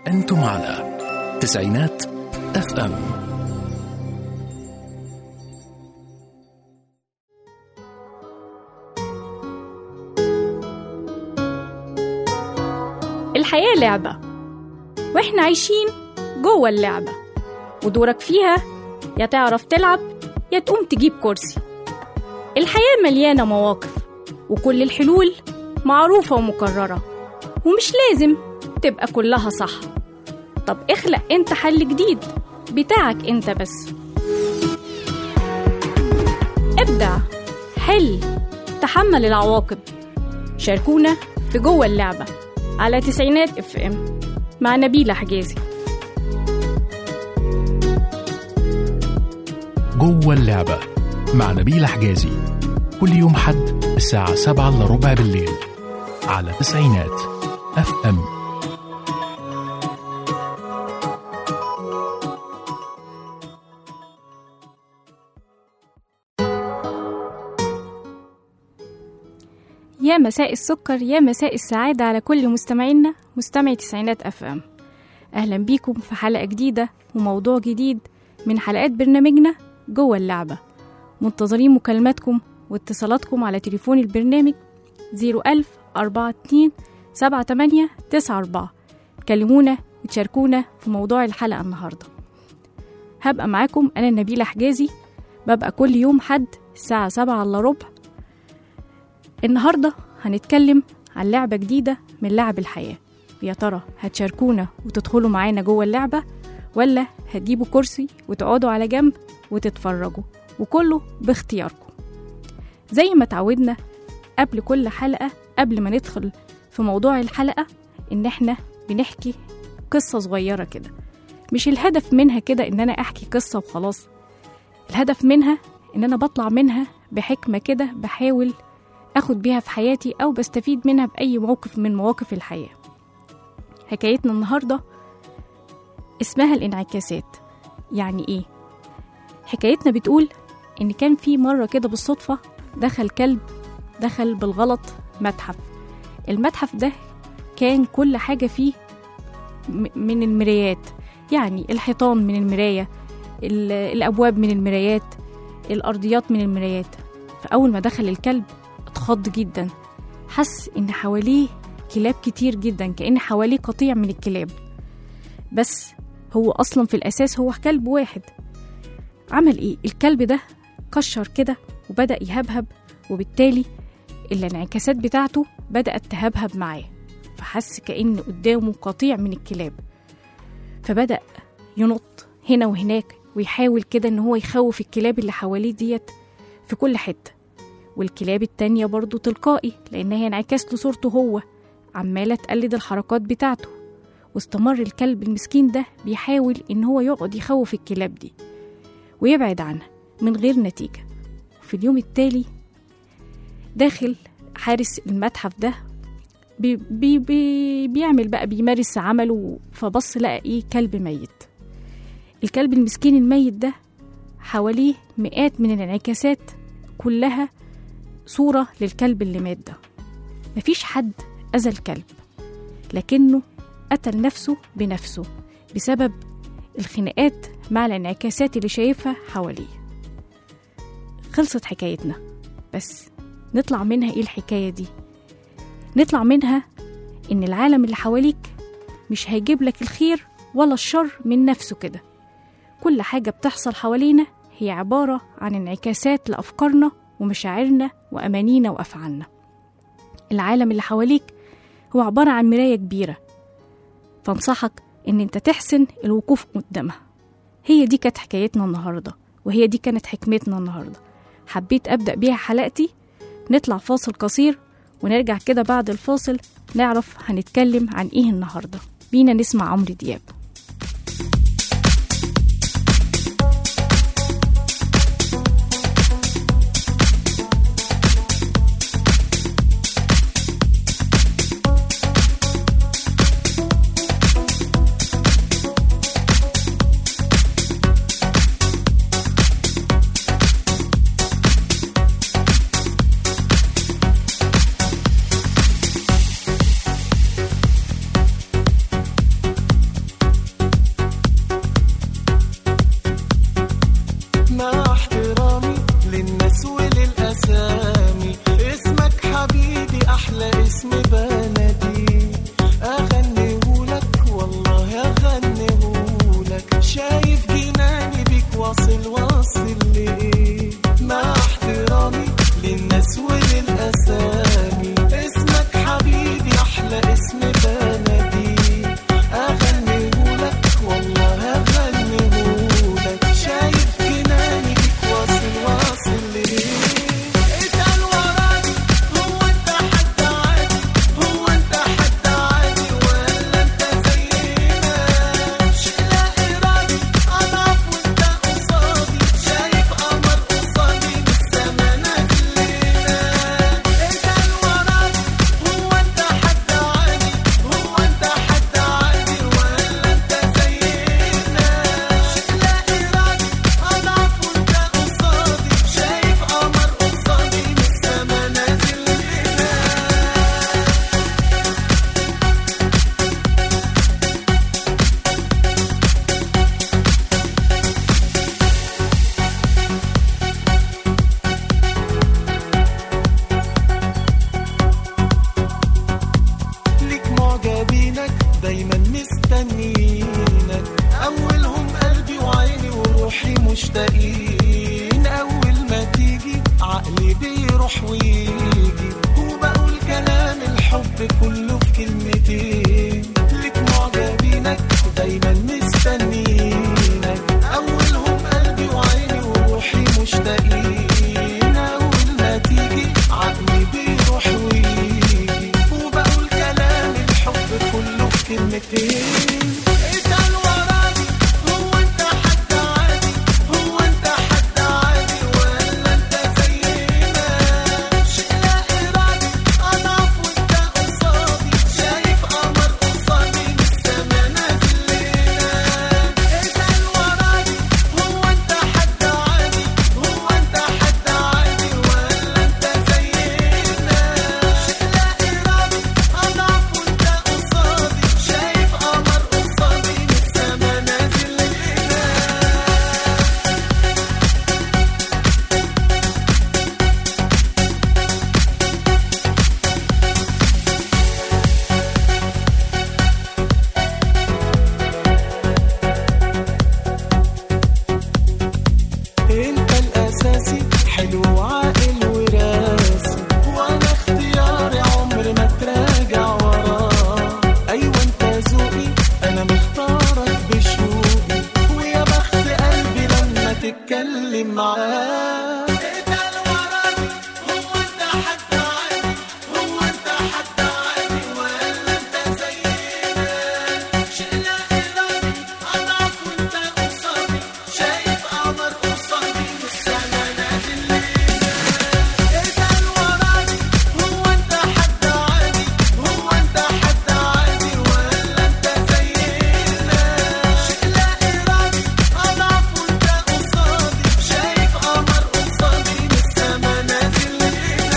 أنتم على تسعينات FM. الحياة لعبة وإحنا عايشين جوه اللعبة، ودورك فيها يا تعرف تلعب يا تقوم تجيب كرسي. الحياة مليانة مواقف وكل الحلول معروفة ومكررة، ومش لازم تبقى كلها صح. طب اخلق انت حل جديد بتاعك انت بس. ابدع، حل، تحمل العواقب. شاركونا في جوه اللعبة على تسعينات FM مع نبيلة حجازي. جوه اللعبة مع نبيلة حجازي كل يوم حد الساعة 7:15 بالليل على تسعينات FM. يا مساء السكر، يا مساء السعادة على كل مستمعينا مستمعي تسعينات FM. أهلا بيكم في حلقة جديدة وموضوع جديد من حلقات برنامجنا جوه اللعبة. منتظرين مكالماتكم واتصالاتكم على تليفون البرنامج 010427894. كلمونا وتشاركونا في موضوع الحلقة النهاردة. هبقى معاكم أنا نبيلة حجازي، ببقى كل يوم حد الساعة 7:15. النهاردة هنتكلم عن لعبة جديدة من لعب الحياة. يا ترى هتشاركونا وتدخلوا معانا جوه اللعبة، ولا هتجيبوا كرسي وتقعدوا على جنب وتتفرجوا؟ وكله باختياركم. زي ما تعودنا قبل كل حلقة، قبل ما ندخل في موضوع الحلقة، إن احنا بنحكي قصة صغيرة كده. مش الهدف منها كده إن أنا أحكي قصة وخلاص، الهدف منها إن أنا بطلع منها بحكمة كده، بحاول أخد بيها في حياتي أو بستفيد منها بأي موقف من مواقف الحياة. حكايتنا النهاردة اسمها الانعكاسات. يعني إيه؟ حكايتنا بتقول إن كان في مرة كده بالصدفة دخل بالغلط متحف. المتحف ده كان كل حاجة فيه من المرايات، يعني الحيطان من المراية، الأبواب من المرايات، الأرضيات من المرايات. فأول ما دخل الكلب اتخض جدا، حس إن حواليه كلاب كتير جدا، كأن حواليه قطيع من الكلاب، بس هو أصلا في الأساس هو كلب واحد. عمل إيه؟ الكلب ده كشر كده وبدأ يهبهب، وبالتالي الانعكاسات بتاعته بدأت تهبهب معاه، فحس كأن قدامه قطيع من الكلاب، فبدأ ينط هنا وهناك ويحاول كده إن هو يخوف الكلاب اللي حواليه ديت في كل حتة. والكلاب التانية برضو تلقائي، لأنها انعكاس لصورته هو، عمالة تقلد الحركات بتاعته. واستمر الكلب المسكين ده بيحاول إن هو يقعد يخوف الكلاب دي ويبعد عنها من غير نتيجة. في اليوم التالي داخل حارس المتحف ده بيعمل بقى، بيمارس عمله، فبص لقى إيه؟ كلب ميت. الكلب المسكين الميت ده حواليه مئات من الانعكاسات، كلها صورة للكلب اللي مات ده. مفيش حد أذى الكلب، لكنه قتل نفسه بنفسه بسبب الخناقات مع الانعكاسات اللي شايفها حواليه. خلصت حكايتنا، بس نطلع منها إيه الحكاية دي؟ نطلع منها إن العالم اللي حواليك مش هيجيب لك الخير ولا الشر من نفسه كده. كل حاجة بتحصل حوالينا هي عبارة عن انعكاسات لأفكارنا ومشاعرنا وأمانينا وأفعالنا. العالم اللي حواليك هو عبارة عن مراية كبيرة، فانصحك إن انت تحسن الوقوف قدامها. هي دي كانت حكايتنا النهاردة، وهي دي كانت حكمتنا النهاردة. حبيت أبدأ بيها حلقتي. نطلع فاصل قصير ونرجع كده بعد الفاصل نعرف هنتكلم عن إيه النهاردة. بينا نسمع عمرو دياب. شايف جناني بيك واصل واصل لإيه، مع احترامي للناس وللأسامي، اسمك حبيبي أحلى اسم بناديه، أغنيهولك والله أغنيهولك، شايف جناني بيك واصل واصل لإيه. اتقل وراني هو انت حد عادي، هو انت حد عادي ولا انت زينا، شيء لا إرادي أضعف وانت قصادي، شايف قمر قصادي من السما نازل لينا. اتقل وراني هو انت حد عادي، هو انت حد عادي ولا انت زينا، شيء لا إرادي أضعف وانت قصادي، شايف قمر قصادي من السما نازل لينا. ليك معجبينك دايما مستنيينك، أولهم قلبي وعيني وروحي مشتاقين، أول ما تيجي عقلي بيروح ويجي، وبقول كلام الحب كله في كلمتين. ليك معجبينك دايما مستنيينك، أولهم قلبي وعيني وروحي مشتاقين، أول ما تيجي عقلي بيروح ويجي، وبقول كلام الحب كله في كلمتين. اتقل وراني هو انت حد عادي، هو انت حد عادي ولا انت زينا، شيء لا إرادي أضعف وانت قصادي، شايف قمر قصادي من السما نازل لينا. اتقل وراني هو انت حد عادي، هو انت حد عادي ولا انت زينا، شيء لا إرادي أضعف وانت قصادي، شايف قمر قصادي من السما نازل لينا. انت الاساسي حلو وعاقل وراسي، وانا اختياري عمر ما تراجع وراه، ايوه انت ذوقي انا مختارك بشوقي، ويا بخت قلبي لما تتكلم معاه. اتقل وراني هو انت حد عادي، هو انت حد عادي ولا انت زينا، شيء لا إرادي أضعف وانت قصادي، شايف قمر قصادي من السما نازل لينا. اتقل وراني هو انت حد عادي، هو انت حد عادي ولا انت زينا، شيء لا إرادي أضعف وانت قصادي، شايف قمر قصادي من السما نازل لينا.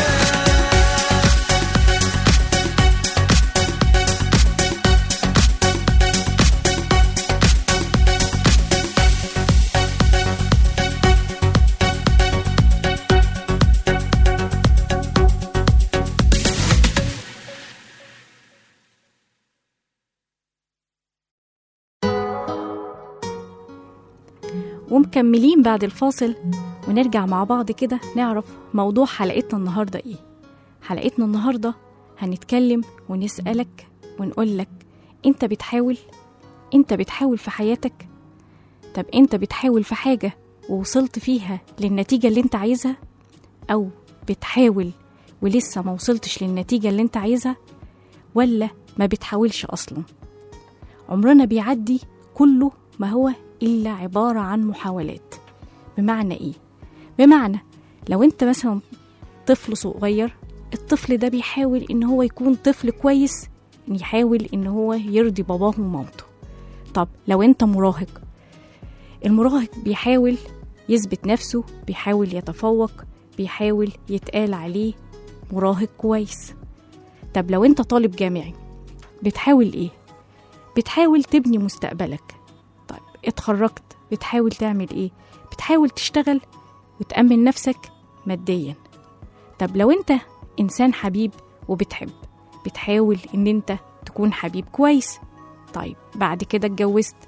ومكملين بعد الفاصل، ونرجع مع بعض كده نعرف موضوع حلقتنا النهاردة ايه. حلقتنا النهاردة هنتكلم ونسألك ونقولك، انت بتحاول في حياتك؟ طب انت بتحاول في حاجة ووصلت فيها للنتيجة اللي انت عايزها، او بتحاول ولسه ما وصلتش للنتيجة اللي انت عايزها، ولا ما بتحاولش اصلا؟ عمرنا بيعدي كله ما هو إلا عبارة عن محاولات. بمعنى إيه؟ بمعنى لو أنت مثلا طفل صغير، الطفل ده بيحاول إن هو يكون طفل كويس، يحاول إن هو يرضي باباه ومامته. طب لو أنت مراهق، المراهق بيحاول يثبت نفسه، بيحاول يتفوق، بيحاول يتقال عليه مراهق كويس. طب لو أنت طالب جامعي، بتحاول إيه؟ بتحاول تبني مستقبلك. طيب اتخرجت، بتحاول تعمل إيه؟ بتحاول تشتغل وتأمن نفسك ماديا. طب لو أنت إنسان حبيب وبتحب، بتحاول إن أنت تكون حبيب كويس. طيب بعد كده اتجوزت،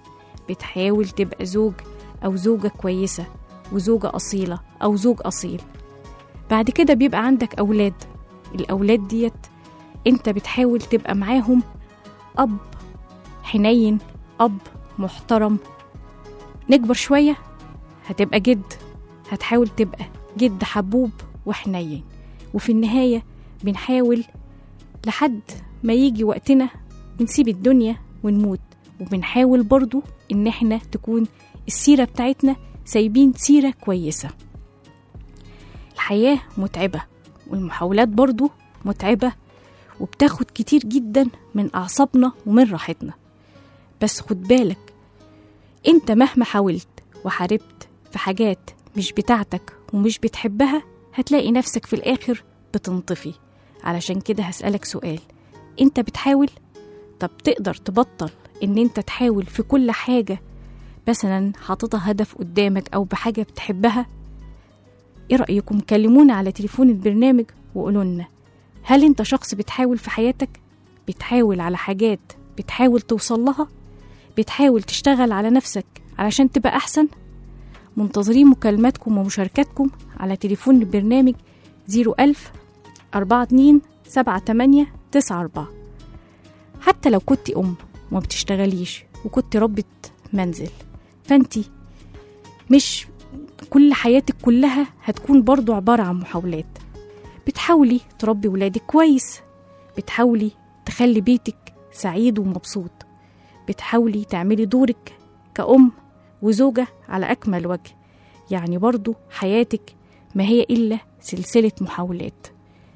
بتحاول تبقى زوج أو زوجة كويسة وزوجة أصيلة أو زوج أصيل. بعد كده بيبقى عندك أولاد، الأولاد ديت أنت بتحاول تبقى معاهم أب حنين، أب محترم. نكبر شوية هتبقى جد، هتحاول تبقى جد حبوب وحنين. وفي النهاية بنحاول لحد ما يجي وقتنا بنسيب الدنيا ونموت، وبنحاول برضو إن احنا تكون السيرة بتاعتنا سايبين سيرة كويسة. الحياة متعبة والمحاولات برضو متعبة وبتاخد كتير جدا من أعصابنا ومن راحتنا. بس خد بالك، انت مهما حاولت وحاربت في حاجات مش بتاعتك ومش بتحبها هتلاقي نفسك في الآخر بتنطفي. علشان كده هسألك سؤال، انت بتحاول؟ طب تقدر تبطل ان انت تحاول في كل حاجة مثلا حاططها هدف قدامك او بحاجة بتحبها؟ ايه رأيكم؟ كلمونا على تليفون البرنامج وقولوا لنا، هل انت شخص بتحاول في حياتك؟ بتحاول على حاجات بتحاول توصل لها؟ بتحاول تشتغل على نفسك علشان تبقى أحسن؟ منتظرين مكالماتكم ومشاركاتكم على تليفون البرنامج 01000 42 78 94. حتى لو كنت أم وما بتشتغليش وكنت ربة منزل، فانتي مش كل حياتك كلها هتكون برضو عبارة عن محاولات. بتحاولي تربي ولادك كويس، بتحاولي تخلي بيتك سعيد ومبسوط، بتحاولي تعملي دورك كأم وزوجة على أكمل وجه. يعني برضو حياتك ما هي إلا سلسلة محاولات.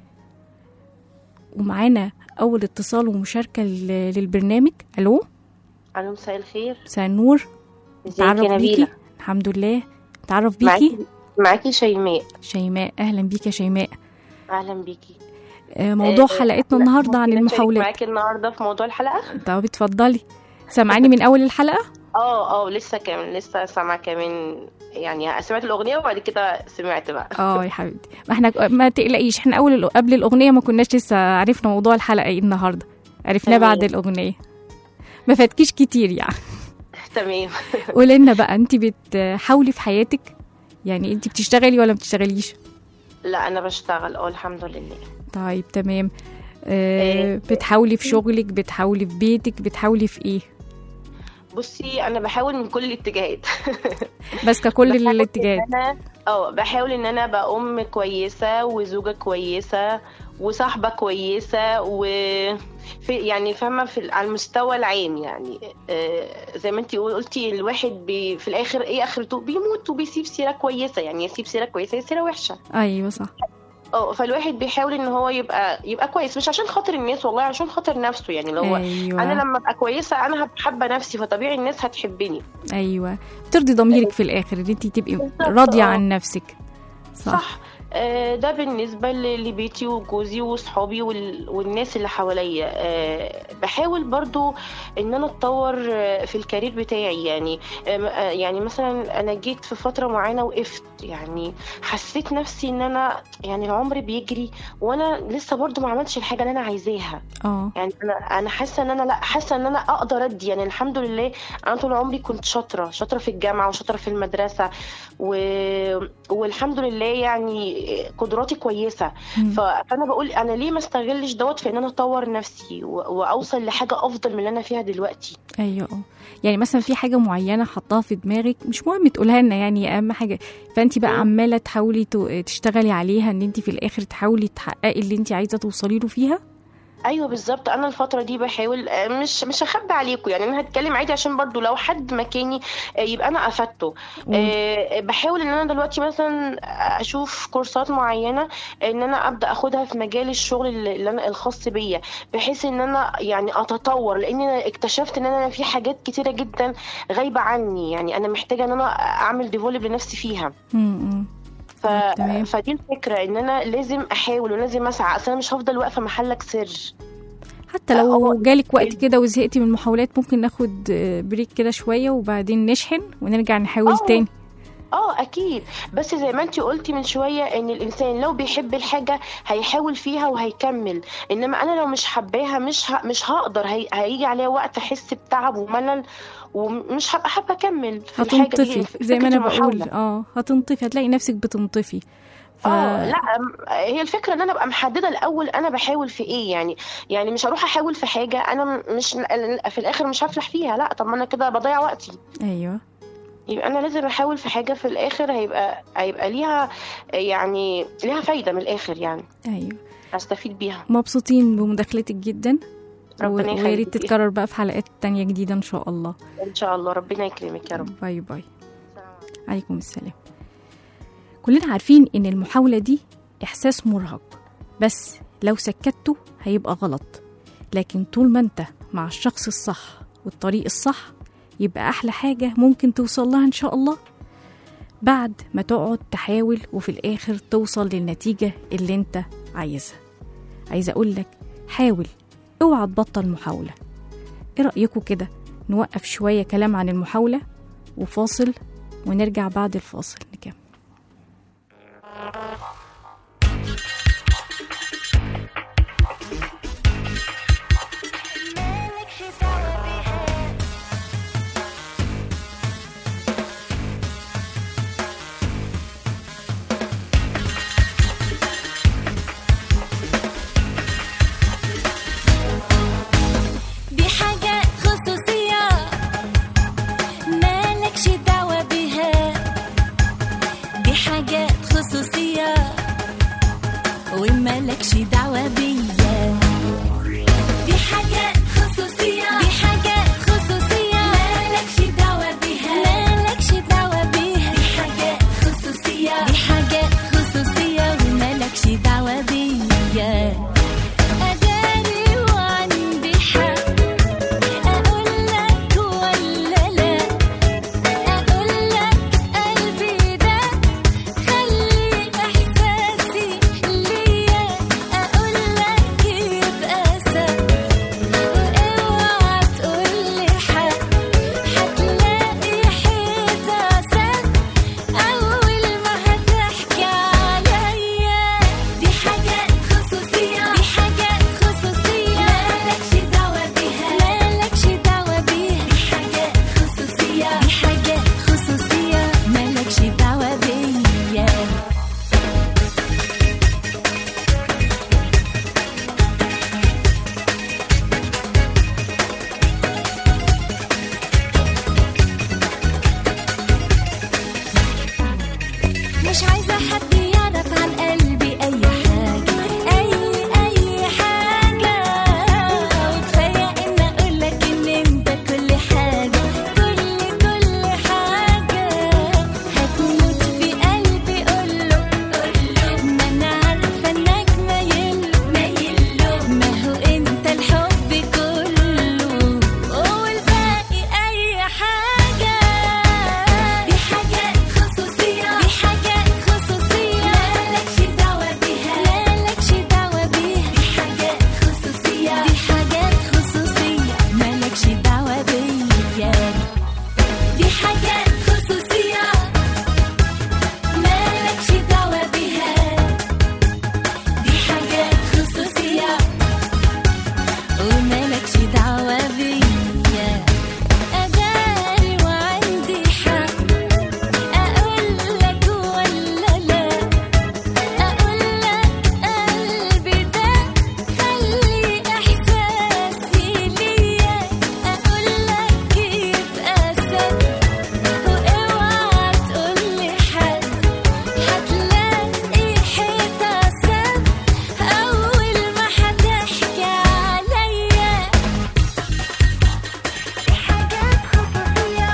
ومعانا أول اتصال ومشاركة للبرنامج. ألو. ألو، مساء الخير. مساء النور. ازيك يا نبيلة؟ الحمد لله. تعرف بيكي؟ معاكي شيماء. شيماء، أهلا بيكي يا شيماء. أهلا بيكي. موضوع حلقتنا النهاردة عن المحاولات. معاكي النهاردة في موضوع الحلقة. طب اتفضلي. سامعاني من أول الحلقة؟ لسه سامعة كمان، يعني سمعت الأغنية وبعد كده سمعت بقى. يا حبيبتي، ما احنا ما تقلقيش، احنا قبل الأغنية ما كناش لسه عرفنا موضوع الحلقة ايه النهاردة، عرفناه بعد الأغنية. ما فاتكيش كتير يعني. تمام. قولي لنا بقى، انت بتحاولي في حياتك؟ يعني انت بتشتغلي ولا بتشتغليش؟ لا، أنا بشتغل الحمد لله. طيب تمام. بتحاولي في شغلك، بتحاولي في بيتك، بتحاولي في ايه؟ بصي، انا بحاول من كل الاتجاهات. بس ككل الاتجاهات. بحاول ان انا ابقى ام كويسه وزوجه كويسه وصاحبه كويسه يعني فاهمه على المستوى العام. يعني زي ما انتي قلتي، الواحد في الاخر ايه اخرته؟ بيموت وبيسيب سيره كويسه. يعني يسيب سيره كويسه، سيره وحشه. ايوه صح. فالواحد بيحاول ان هو يبقى كويس، مش عشان خاطر الناس، والله عشان خاطر نفسه. يعني لو أيوة. انا لما ابقى كويسه انا حابه نفسي، فطبيعي الناس هتحبني. ايوه، ترضي ضميرك في الاخر ان انت تبقي راضيه عن نفسك. صح. ده بالنسبة لبيتي وجوزي وصحابي والناس اللي حواليا. بحاول برضو ان انا اتطور في الكارير بتاعي. يعني مثلا انا جيت في فترة معينة وقفت، يعني حسيت نفسي ان انا يعني العمر بيجري وانا لسه برضو ما عملتش الحاجة اللي انا عايزاها. يعني انا حاسة ان انا حاسة ان انا اقدر ادي. يعني الحمد لله انا طول عمري كنت شاطرة في الجامعة وشاطرة في المدرسة والحمد لله يعني قدراتي كويسة. فانا بقول انا ليه ما استغلش دوت في ان انا اطور نفسي واوصل لحاجة افضل من اللي انا فيها دلوقتي. ايوه، يعني مثلا في حاجة معينة حطاها في دماغك، مش مهم تقولها لنا، يعني اهم حاجة فانت بقى عمالة تحاولي تشتغلي عليها ان انت في الاخر تحاولي تحققي اللي انت عايزة توصلي له فيها. ايوه بالظبط. انا الفتره دي بحاول، مش هخبي عليكم، يعني انا هتكلم عادي عشان برضو لو حد مكاني يبقى انا افدته. بحاول ان انا دلوقتي مثلا اشوف كورسات معينه ان انا ابدا اخدها في مجال الشغل اللي انا الخاص بيا، بحيث ان انا يعني اتطور، لان انا اكتشفت ان انا في حاجات كتيره جدا غايبه عني. يعني انا محتاجه ان انا اعمل ديفولب لنفسي فيها. فدي الفكرة، ان انا لازم احاول ولازم اسعى. اصلا مش هفضل واقفة محلك سر. حتى لو جالك وقت كده وزهقتي من المحاولات ممكن ناخد بريك كده شوية وبعدين نشحن ونرجع نحاول تاني. اكيد، بس زي ما انتي قلتي من شويه ان الانسان لو بيحب الحاجه هيحاول فيها وهيكمل، انما انا لو مش حباها مش هقدر، هيجي عليا وقت احس بتعب وملل ومش هبقى حابه اكمل في الحاجه دي. هتنطفي زي ما انا بقول، هتنطفي، هتلاقي نفسك بتنطفي. لا، هي الفكره ان انا ابقى محدده الاول انا بحاول في ايه، يعني مش هروح احاول في حاجه انا مش في الاخر مش هفلح فيها، لا طب ما انا كده بضيع وقتي. ايوه، يبقى انا لازم احاول في حاجه في الاخر هيبقى ليها ليها فايده من الاخر، يعني ايوه استفيد بيها. مبسوطين بمداخلتك جدا، ربنا ويا ريت يخليكي. تتكرر بقى في حلقات تانية جديدة ان شاء الله. ان شاء الله، ربنا يكرمك يا رب. باي باي. عليكم السلام. كلنا عارفين ان المحاولة دي احساس مرهق، بس لو سكته هيبقى غلط، لكن طول ما انت مع الشخص الصح والطريق الصح يبقى احلى حاجة ممكن توصل لها ان شاء الله، بعد ما تقعد تحاول وفي الاخر توصل للنتيجة اللي انت عايزها. عايزة اقولك حاول، اوعى تبطل محاولة. ايه رأيكم كده نوقف شوية كلام عن المحاولة وفاصل، ونرجع بعد الفاصل نكمل. ومالكش دعوة بيا، دي حاجات خصوصية، دي حاجات خصوصية، مالكش دعوة بيها، مالكش دعوة بيها، دي حاجات خصوصية، دي حاجات خصوصية ومالكش دعوة بيا. أداري وعندي حق، أقولك ولا لا، أقولك قلبي ده، خلي إحساسي ليا، أقولك يبقى سد، وأوعى تقولي حق، هتلاقي حيطة سد أول ما هتحكي عليا. دي حاجات خصوصية، دي حاجات خصوصية، مالكش دعوة بيها، مالكش دعوة بيها، دي حاجات خصوصية، دي حاجات خصوصية، مالكش دعوة بيا. مش عايزة حد يعرف عن قلبي أي حاجة، أي حاجة، وكفاية إن أقولك إن أنت كل حاجة، كل حاجة. هتموت في قلبي قوله، ما أنا عارفة إنك مايله، ما هو أنت الحب كله، والباقي أي حاجة. دي حاجات خصوصية، دي حاجات خصوصية، مالكش دعوة بيها، مالكش دعوة بيها، دي حاجات خصوصية، دي حاجات خصوصية، مالكش دعوة بيا. دي حاجات خصوصية، مالكش دعوة بيها، دي حاجات خصوصية ومالكش دعوة بيا. أداري وعندي حق، أقولك ولا لا، أقولك قلبي ده، خلي إحساسي ليا، أقولك يبقى سد، وأوعى تقولي حد، هتلاقي حيطة سد أول ما هتحكي عليا. دي حاجات خصوصية،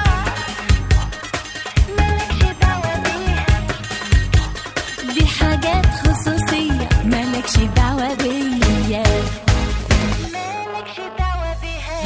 مالكش دعوة بيها، دي حاجات خصوصية، مالكش دعوة بيا، مالكش دعوة بيها.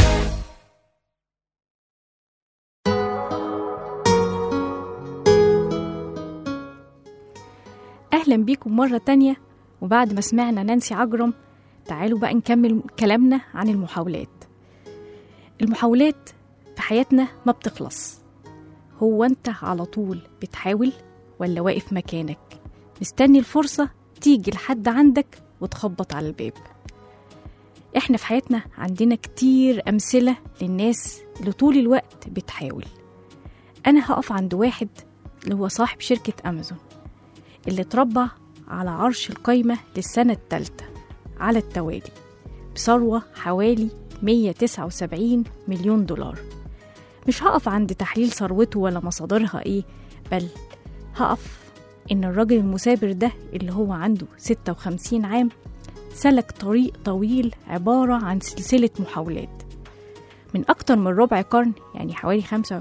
أهلا بيكم مرة تانية. وبعد ما سمعنا نانسي عجرم، تعالوا بقى نكمل كلامنا عن المحاولات. المحاولات في حياتنا ما بتخلص، هو أنت على طول بتحاول ولا واقف مكانك مستني الفرصة تيجي لحد عندك وتخبط على الباب؟ احنا في حياتنا عندنا كتير أمثلة للناس اللي طول الوقت بتحاول. أنا هقف عند واحد اللي هو صاحب شركة أمازون اللي اتربى على عرش القايمة للسنة الثالثة على التوالي بثروة حوالي 179 مليون دولار. مش هقف عند تحليل ثروته ولا مصادرها ايه، بل هقف إن الراجل المثابر ده اللي هو عنده 56 عام سلك طريق طويل عبارة عن سلسلة محاولات من أكتر من ربع قرن، يعني حوالي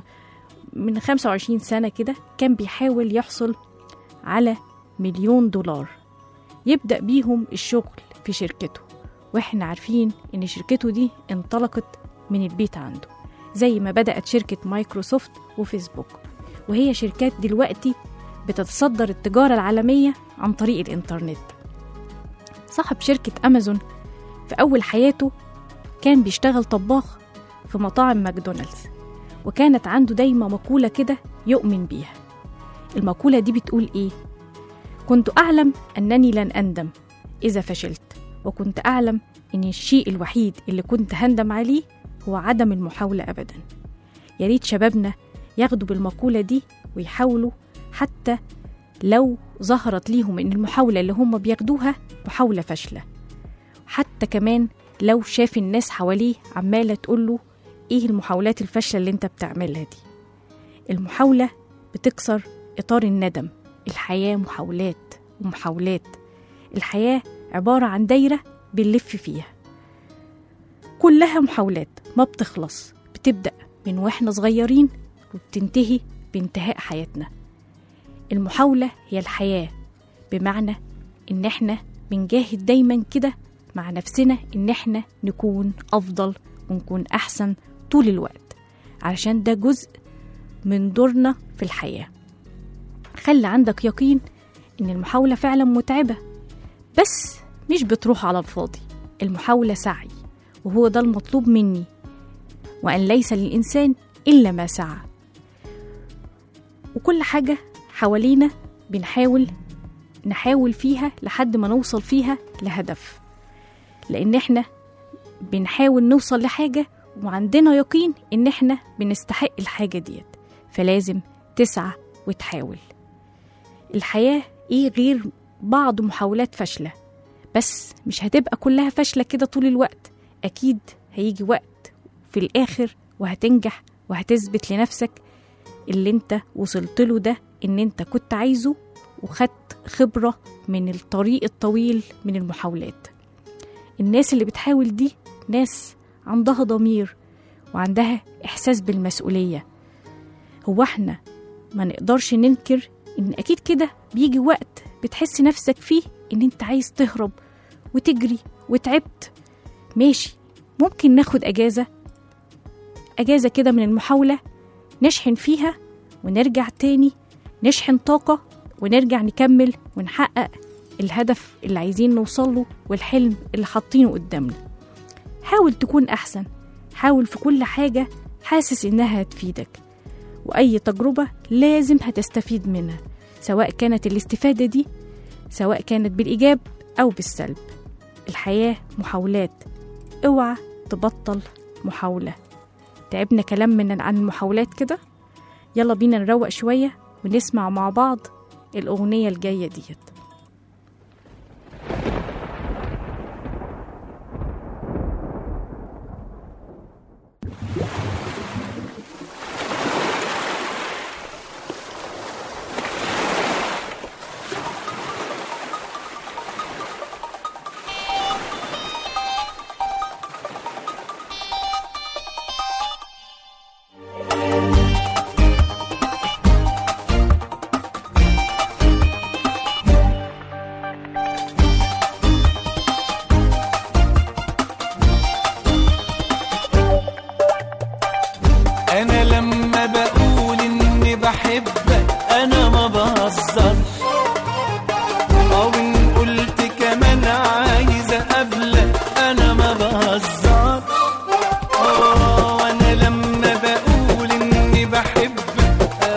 25 سنة كده. كان بيحاول يحصل على مليون دولار يبدأ بيهم الشغل في شركته، وإحنا عارفين إن شركته دي انطلقت من البيت عنده، زي ما بدأت شركة مايكروسوفت وفيسبوك، وهي شركات دلوقتي بتتصدر التجارة العالمية عن طريق الإنترنت. صاحب شركة أمازون في أول حياته كان بيشتغل طباخ في مطاعم ماكدونالدز، وكانت عنده دايما مقولة كده يؤمن بيها. المقولة دي بتقول إيه؟ كنت أعلم أنني لن أندم إذا فشلت، وكنت أعلم أن الشيء الوحيد اللي كنت هندم عليه هو عدم المحاولة أبدا. يا ريت شبابنا ياخدوا بالمقولة دي ويحاولوا، حتى لو ظهرت ليهم إن المحاولة اللي هم بياخدوها محاولة فاشلة، حتى كمان لو شاف الناس حواليه عمالة تقوله إيه المحاولات الفاشلة اللي أنت بتعملها دي. المحاولة بتكسر إطار الندم. الحياة محاولات ومحاولات، الحياة عبارة عن دايرة بنلف فيها كلها محاولات ما بتخلص، بتبدأ من وإحنا صغيرين وبتنتهي بانتهاء حياتنا. المحاولة هي الحياة، بمعنى إن إحنا بنجاهد دايما كده مع نفسنا إن إحنا نكون أفضل ونكون أحسن طول الوقت، علشان ده جزء من دورنا في الحياة. خلي عندك يقين إن المحاولة فعلا متعبة، بس مش بتروح على الفاضي. المحاولة سعي، وهو ده المطلوب مني، وأن ليس للإنسان إلا ما سعى. وكل حاجة حوالينا نحاول فيها لحد ما نوصل فيها لهدف، لأن إحنا بنحاول نوصل لحاجة وعندنا يقين إن إحنا بنستحق الحاجة ديت، فلازم تسعى وتحاول. الحياة إيه غير بعض محاولات فاشلة، بس مش هتبقى كلها فاشلة كده طول الوقت. أكيد هيجي وقت في الآخر وهتنجح وهتثبت لنفسك اللي انت وصلت له ده ان انت كنت عايزه، وخدت خبرة من الطريق الطويل من المحاولات. الناس اللي بتحاول دي ناس عندها ضمير وعندها إحساس بالمسؤولية. هو احنا ما نقدرش ننكر ان اكيد كده بيجي وقت بتحس نفسك فيه ان انت عايز تهرب وتجري وتعبت. ماشي، ممكن ناخد أجازة كده من المحاولة، نشحن فيها ونرجع تاني، نشحن طاقة ونرجع نكمل ونحقق الهدف اللي عايزين نوصله والحلم اللي حاطينه قدامنا. حاول تكون أحسن، حاول في كل حاجة حاسس إنها هتفيدك، وأي تجربة لازم هتستفيد منها، سواء كانت الاستفادة دي سواء كانت بالإيجاب أو بالسلب. الحياة محاولات، اوعى تبطل محاولة. تعبنا كلام عن المحاولات كده، يلا بينا نروق شوية ونسمع مع بعض الأغنية الجاية ديت. انا لما بقول اني بحبك انا ما بهزرش، او ان قلت كمان عايز اقابلك انا ما بهزرش. وانا لما بقول اني بحبك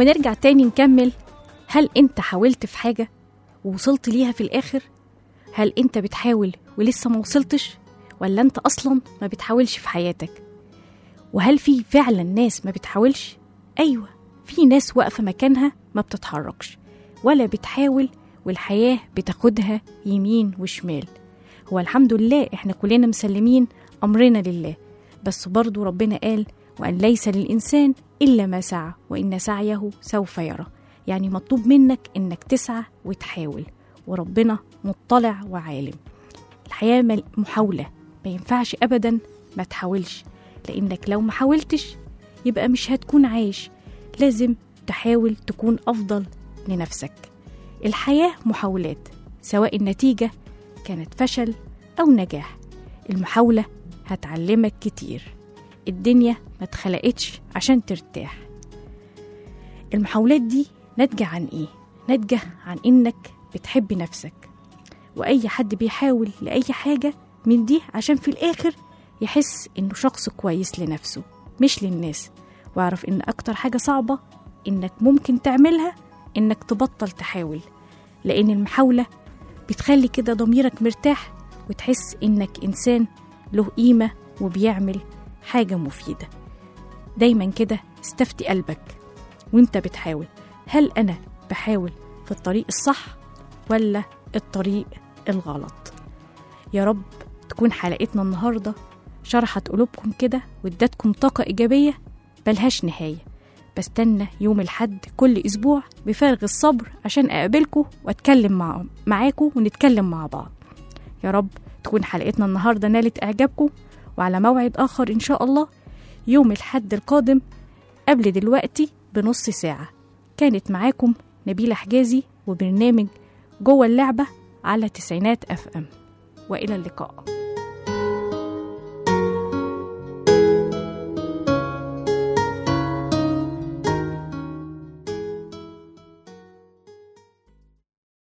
ونرجع تاني نكمل. هل انت حاولت في حاجة ووصلت ليها في الآخر؟ هل انت بتحاول ولسه ما وصلتش؟ ولا انت أصلا ما بتحاولش في حياتك؟ وهل في فعلا ناس ما بتحاولش؟ أيوة، في ناس واقفة مكانها ما بتتحركش ولا بتحاول، والحياة بتاخدها يمين وشمال. هو الحمد لله احنا كلنا مسلمين أمرنا لله، بس برضو ربنا قال وأن ليس للإنسان إلا ما سعى وإن سعيه سوف يرى. يعني مطلوب منك إنك تسعى وتحاول، وربنا مطلع وعالم. الحياة محاولة، ما ينفعش أبدا ما تحاولش، لأنك لو ما حاولتش يبقى مش هتكون عايش. لازم تحاول تكون أفضل لنفسك. الحياة محاولات، سواء النتيجة كانت فشل أو نجاح. المحاولة هتعلمك كتير. الدنيا ما اتخلقتش عشان ترتاح. المحاولات دي ناتجة عن إيه؟ ناتجة عن إنك بتحب نفسك. وأي حد بيحاول لأي حاجة من دي عشان في الآخر يحس إنه شخص كويس لنفسه مش للناس. واعرف إن أكتر حاجة صعبة إنك ممكن تعملها إنك تبطل تحاول، لأن المحاولة بتخلي كده ضميرك مرتاح وتحس إنك إنسان له قيمة وبيعمل حاجة مفيدة. دايما كده استفتي قلبك وانت بتحاول، هل أنا بحاول في الطريق الصح ولا الطريق الغلط؟ يا رب تكون حلقتنا النهاردة شرحت قلوبكم كده وادتكم طاقة إيجابية ملهاش نهاية. بستنى يوم الحد كل أسبوع بفارغ الصبر عشان أقابلكم وأتكلم معاكم ونتكلم مع بعض. يا رب تكون حلقتنا النهاردة نالت إعجابكم، وعلى موعد آخر إن شاء الله يوم الحد القادم قبل دلوقتي بنص ساعة. كانت معاكم نبيلة حجازي وبرنامج جوه اللعبة على 90 FM، وإلى اللقاء.